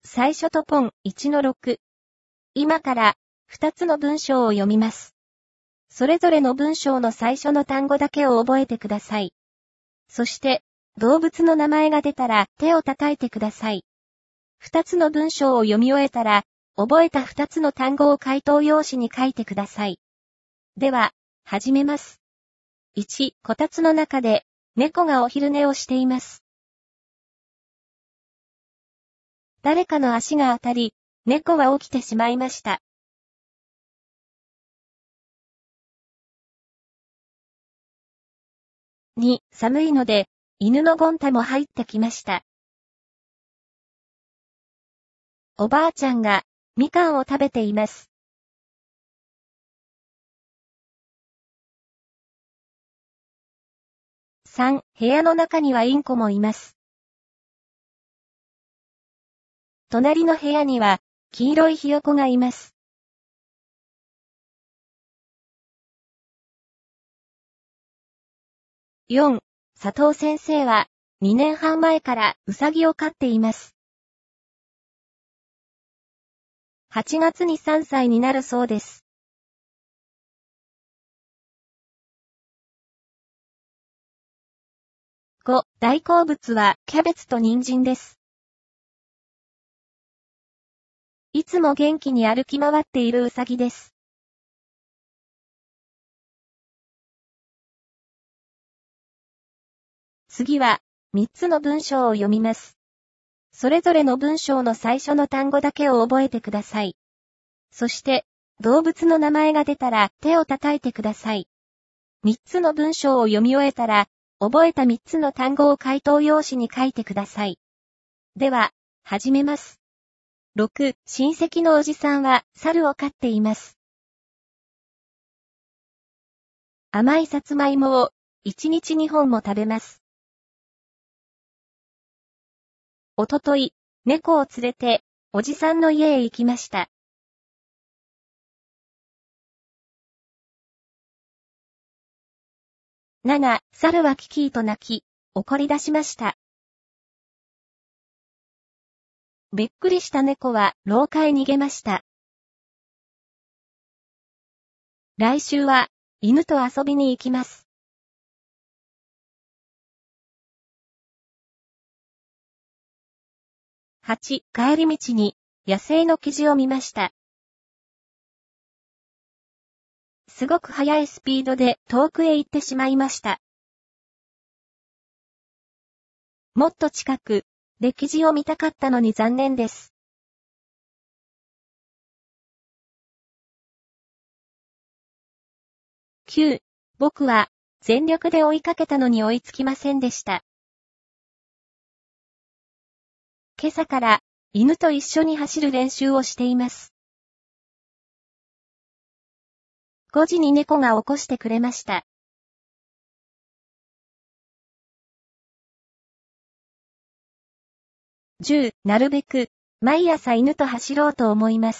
最初とポン 1-6。今から2つの文章を読みます。それぞれの文章の最初の単語だけを覚えてください。そして、動物の名前が出たら手を叩いてください。2つの文章を読み終えたら、覚えた2つの単語を回答用紙に書いてください。では、始めます。1、こたつの中で、猫がお昼寝をしています。誰かの足が当たり、猫は起きてしまいました。2、寒いので、犬のゴン太も入ってきました。おばあちゃんが、みかんを食べています。3、部屋の中にはインコもいます。隣の部屋には、黄色いひよこがいます。4、佐藤先生は、2年半前からウサギを飼っています。8月に3歳になるそうです。5、大好物はキャベツと人参です。いつも元気に歩き回っているウサギです。次は、3つの文章を読みます。それぞれの文章の最初の単語だけを覚えてください。そして、動物の名前が出たら手を叩いてください。3つの文章を読み終えたら、覚えた3つの単語を回答用紙に書いてください。では、始めます。6、親戚のおじさんは猿を飼っています。甘いさつまいもを1日2本も食べます。おととい、猫を連れて、おじさんの家へ行きました。7、猿はキキーと泣き、怒り出しました。びっくりした猫は廊下へ逃げました。来週は、犬と遊びに行きます。8、帰り道に、野生のキジを見ました。すごく速いスピードで遠くへ行ってしまいました。もっと近くでキジを見たかったのに残念です。9、僕は全力で追いかけたのに追いつきませんでした。今朝から犬と一緒に走る練習をしています。5時に猫が起こしてくれました。10、なるべく毎朝犬と走ろうと思います。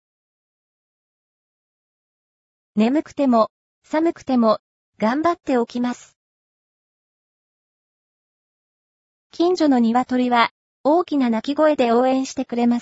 眠くても寒くても頑張って起きます。近所の鶏は大きな鳴き声で応援してくれます。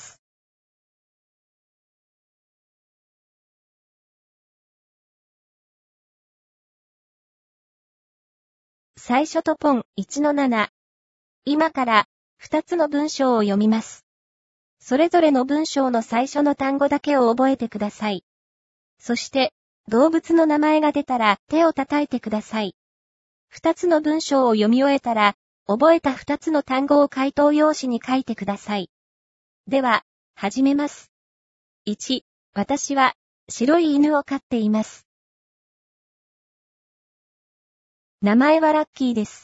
最初とポン 1-7。今から2つの文章を読みます。それぞれの文章の最初の単語だけを覚えてください。そして、動物の名前が出たら手を叩いてください。2つの文章を読み終えたら、覚えた2つの単語を回答用紙に書いてください。では、始めます。1、私は白い犬を飼っています。名前はラッキーです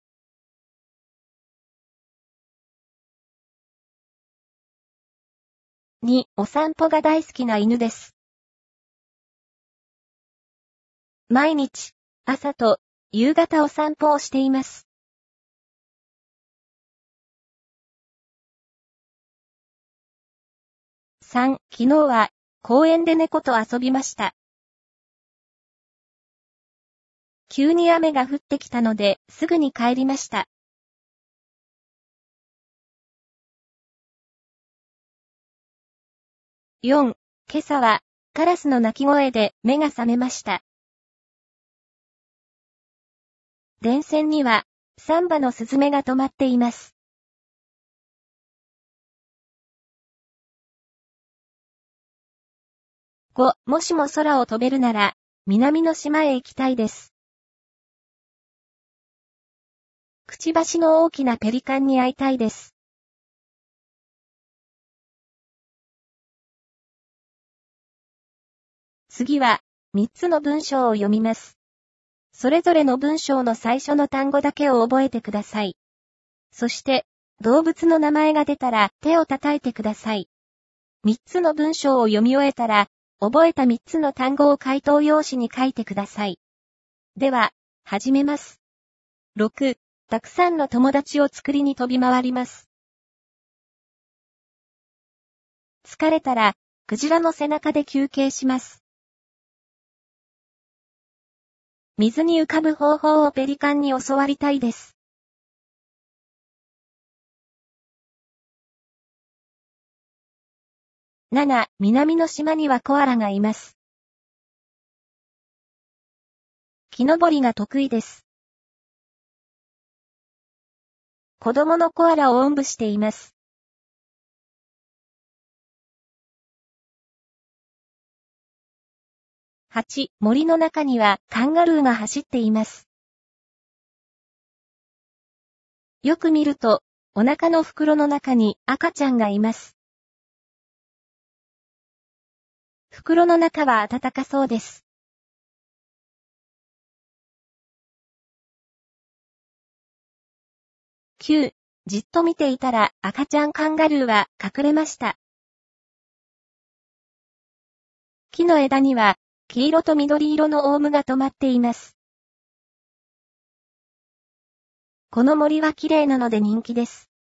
。2、お散歩が大好きな犬です。毎日、朝と夕方お散歩をしています。3、昨日は公園で猫と遊びました。急に雨が降ってきたのですぐに帰りました。 4、今朝は、カラスの鳴き声で目が覚めました。電線には、3羽のスズメが止まっています。5、もしも空を飛べるなら、南の島へ行きたいです。くちばしの大きなペリカンに会いたいです。次は、3つの文章を読みます。それぞれの文章の最初の単語だけを覚えてください。そして、動物の名前が出たら手を叩いてください。3つの文章を読み終えたら、覚えた3つの単語を回答用紙に書いてください。では、始めます。6、たくさんの友達を作りに飛び回ります。疲れたら、クジラの背中で休憩します。水に浮かぶ方法をペリカンに教わりたいです。7、南の島にはコアラがいます。木登りが得意です。子供のコアラをおんぶしています。8、森の中にはカンガルーが走っています。よく見ると、お腹の袋の中に赤ちゃんがいます。袋の中は暖かそうです。9、じっと見ていたら赤ちゃんカンガルーは隠れました。木の枝には黄色と緑色のオウムが止まっています。この森は綺麗なので人気です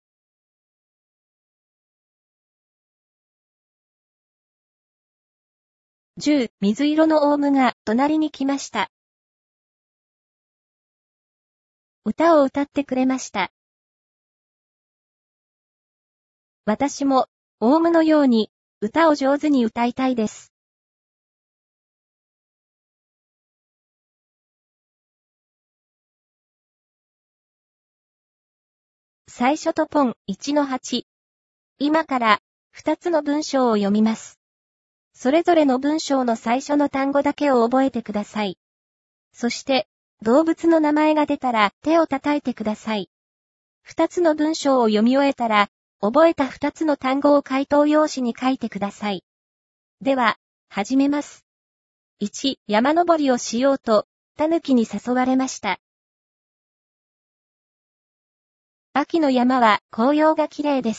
。10、水色のオウムが隣に来ました。歌を歌ってくれました。私も、オウムのように、歌を上手に歌いたいです。最初とポン1-8。今から、2つの文章を読みます。それぞれの文章の最初の単語だけを覚えてください。そして、動物の名前が出たら手を叩いてください。2つの文章を読み終えたら、覚えた2つの単語を回答用紙に書いてください。では、始めます。1、山登りをしようと、タヌキに誘われました。秋の山は紅葉が綺麗です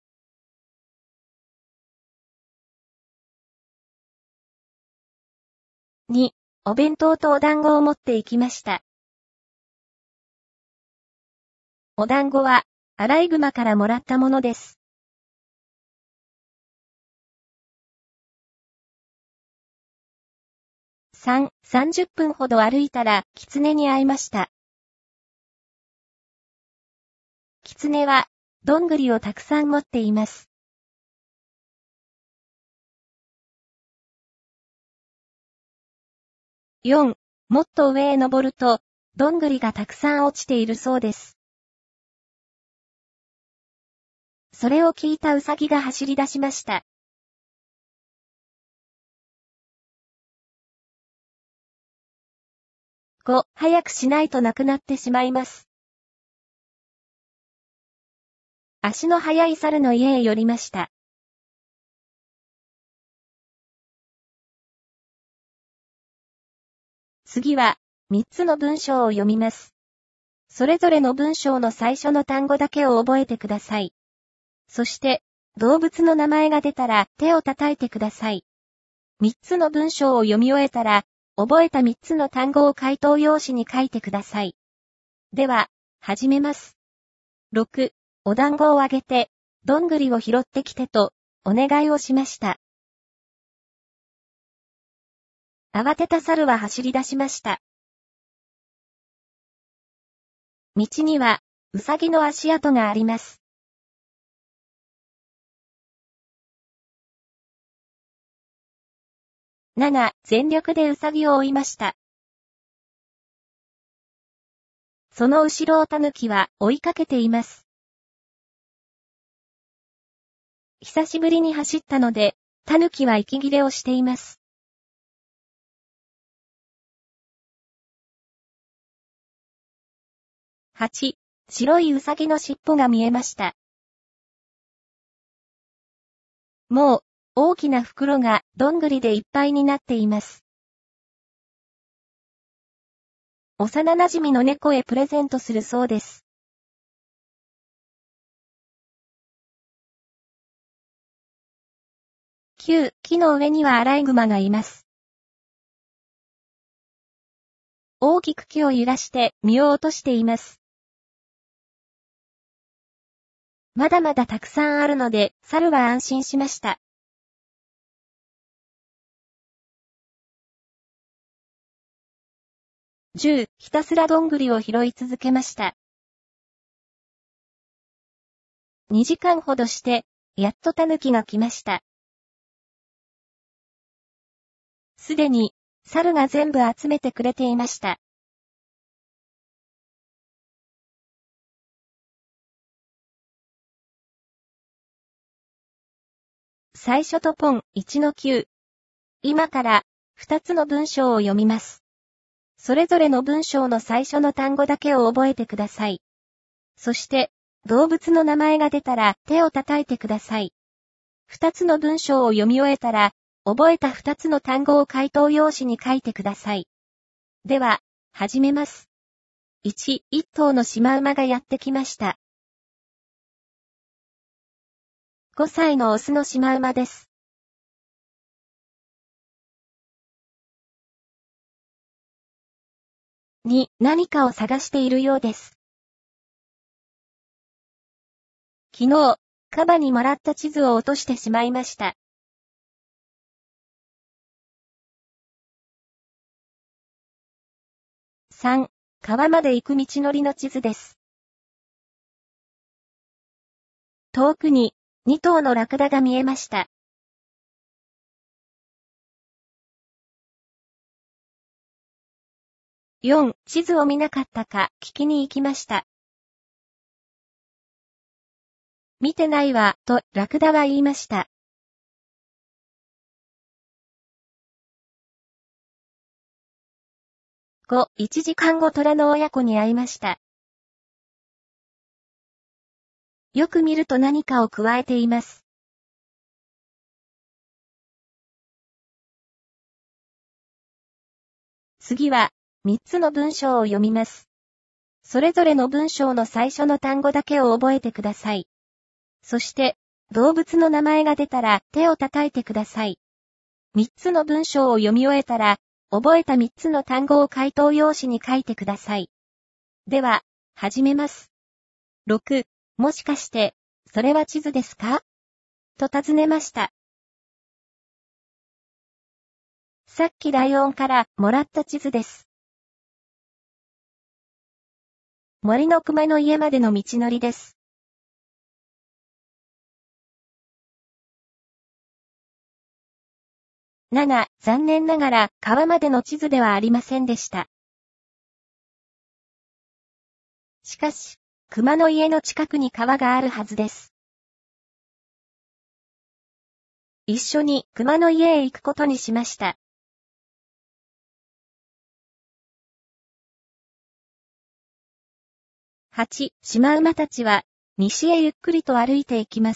。2、お弁当とお団子を持って行きました。お団子は、アライグマからもらったものです。3、30分ほど歩いたら、狐に会いました。狐は、どんぐりをたくさん持っています。4、もっと上へ登ると、どんぐりがたくさん落ちているそうです。それを聞いたウサギが走り出しました。5、早くしないとなくなってしまいます。足の速い猿の家へ寄りました。次は、3つの文章を読みます。それぞれの文章の最初の単語だけを覚えてください。そして、動物の名前が出たら手を叩いてください。3つの文章を読み終えたら、覚えた3つの単語を回答用紙に書いてください。では、始めます。6、お団子をあげて、どんぐりを拾ってきてと、お願いをしました。慌てた猿は走り出しました。道には、うさぎの足跡があります。 7、全力でウサギを追いました。その後ろをタヌキは追いかけています。久しぶりに走ったので、タヌキは息切れをしています。8、白いウサギの尻尾が見えました。もう、大きな袋がどんぐりでいっぱいになっています。幼馴染の猫へプレゼントするそうです。9、木の上にはアライグマがいます。大きく木を揺らして実を落としています。まだまだたくさんあるので、猿は安心しました。10、ひたすらどんぐりを拾い続けました。2時間ほどして、やっとタヌキが来ました。すでに、猿が全部集めてくれていました。最初とポン1の9。今から2つの文章を読みます。それぞれの文章の最初の単語だけを覚えてください。そして、動物の名前が出たら手を叩いてください。2つの文章を読み終えたら、覚えた2つの単語を回答用紙に書いてください。では、始めます。1、1頭のシマウマがやってきました。5歳のオスのシマウマです。2、何かを探しているようです。昨日、カバにもらった地図を落としてしまいました。3、川まで行く道のりの地図です。遠くに2頭のラクダが見えました。4、地図を見なかったか聞きに行きました。見てないわ、とラクダは言いました。5、1時間後虎の親子に会いました。よく見ると何かを加えています。次は、3つの文章を読みます。それぞれの文章の最初の単語だけを覚えてください。そして、動物の名前が出たら手を叩いてください。3つの文章を読み終えたら、覚えた3つの単語を回答用紙に書いてください。では、始めます。6、もしかして、それは地図ですか？と尋ねました。さっきライオンからもらった地図です。森の熊の家までの道のりです。7、残念ながら川までの地図ではありませんでした。しかし、熊の家の近くに川があるはずです。一緒に熊の家へ行くことにしました。8、シマウマたちは、西へゆっくりと歩いていきます。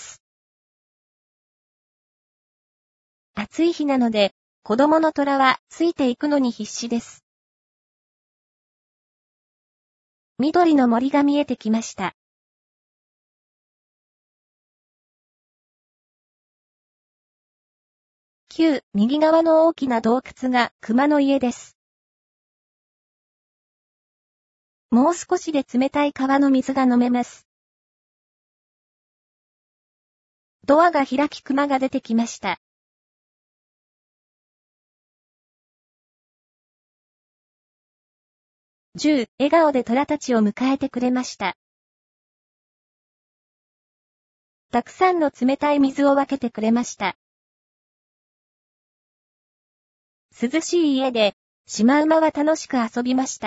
暑い日なので、子供の虎はついていくのに必死です。緑の森が見えてきました。9、右側の大きな洞窟が熊の家です。もう少しで冷たい川の水が飲めます。ドアが開き熊が出てきました。10、笑顔で虎たちを迎えてくれました。たくさんの冷たい水を分けてくれました。 涼しい家で、シマウマは楽しく遊びました。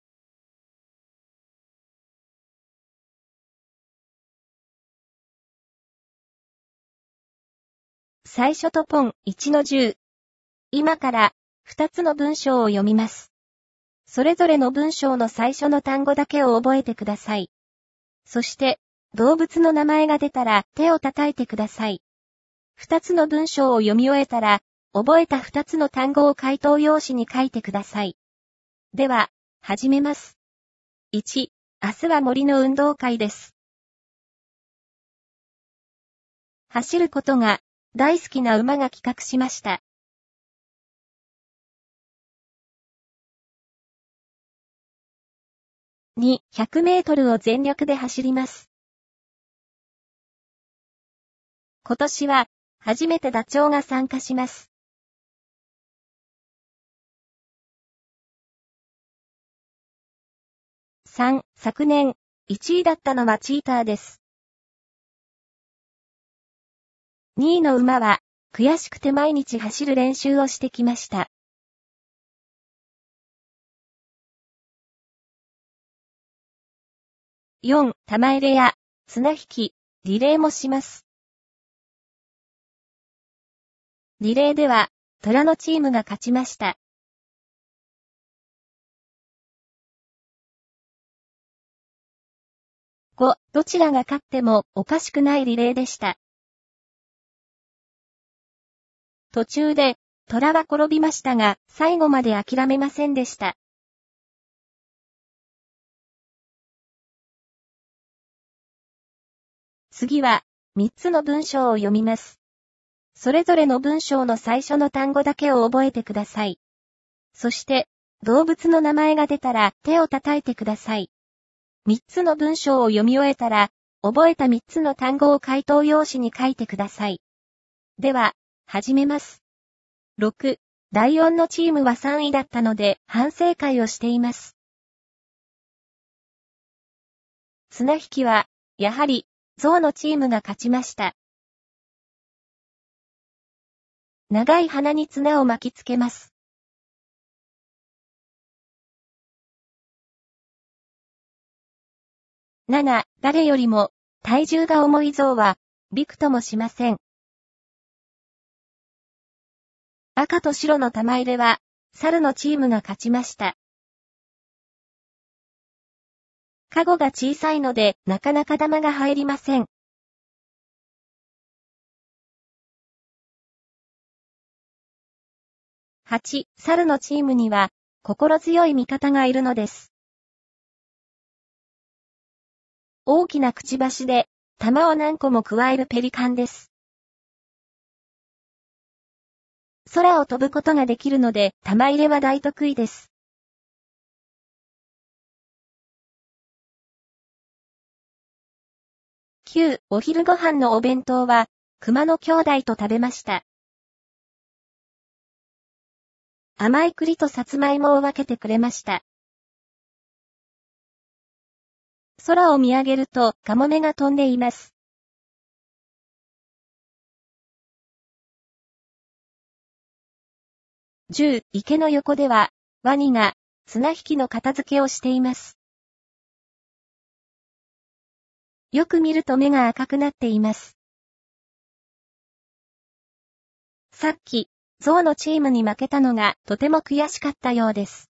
最初とポン1-10。今から2つの文章を読みます。それぞれの文章の最初の単語だけを覚えてください。そして、動物の名前が出たら手を叩いてください。2つの文章を読み終えたら、覚えた2つの単語を回答用紙に書いてください。では、始めます。1、明日は森の運動会です。走ることが大好きな馬が企画しました。2、100メートルを全力で走ります。今年は初めてダチョウが参加します。3、昨年1位だったのはチーターです。2位の馬は悔しくて毎日走る練習をしてきました。4、玉入れや綱引き、リレーもします。リレーでは虎のチームが勝ちました。5、どちらが勝ってもおかしくないリレーでした。途中で虎は転びましたが、最後まで諦めませんでした。次は3つの文章を読みます。それぞれの文章の最初の単語だけを覚えてください。そして、動物の名前が出たら手を叩いてください。3つの文章を読み終えたら、覚えた3つの単語を回答用紙に書いてください。では、始めます。6、ライオンのチームは3位だったので反省会をしています。綱引きは、やはり、象のチームが勝ちました。長い鼻に綱を巻きつけます。7、誰よりも体重が重い象はびくともしません。赤と白の玉入れは猿のチームが勝ちました。カゴが小さいのでなかなか玉が入りません。8、猿のチームには心強い味方がいるのです。大きなくちばしで玉を何個も加えるペリカンです。空を飛ぶことができるので玉入れは大得意です。9、お昼ご飯のお弁当は熊の兄弟と食べました。甘い栗とさつまいもを分けてくれました。空を見上げるとカモメが飛んでいます。10、池の横ではワニが綱引きの片付けをしています。よく見ると目が赤くなっています。さっき、象のチームに負けたのがとても悔しかったようです。